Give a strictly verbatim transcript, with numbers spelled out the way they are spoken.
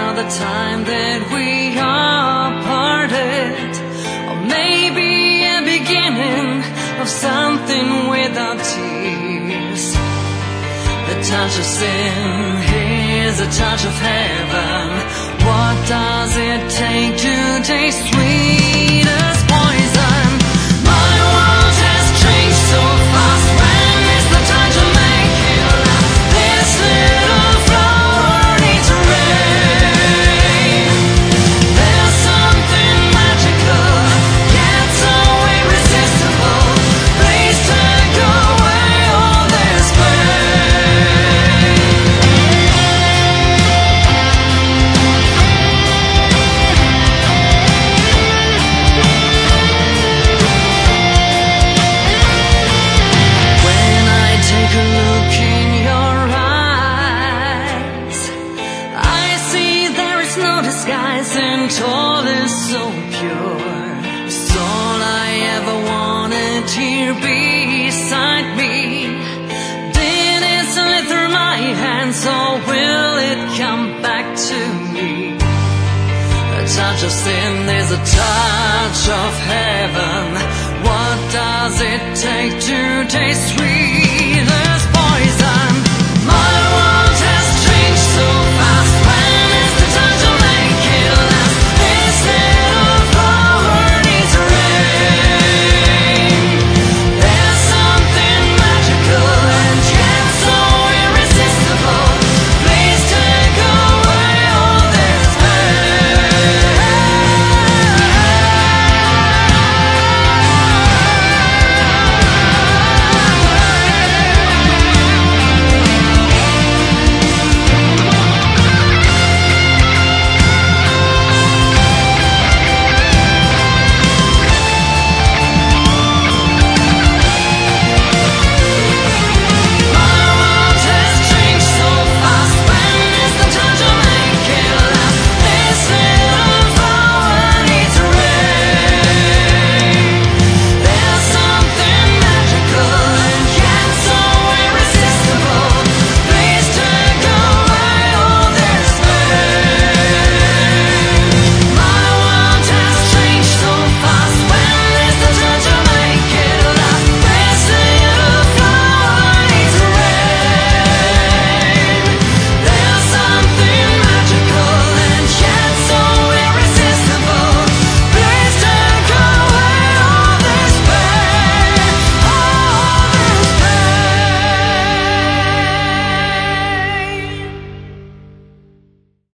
about the time that we are parted, or maybe a beginning of something without tears. The touch of sin is a touch of heaven. What does it take to taste sweet as poison? My world has changed so fast. When is the time to make it last? This little flower needs rain. There's something magical, yet so irresistible. Please take away all this pain. When I take a look in your eyes, I see there is no disguise, and all is so pure. It's all I ever wanted here beside me. Did it slip through my hands, or will it come back to me? A touch of sin is a touch of heaven. What does it take to taste sweet?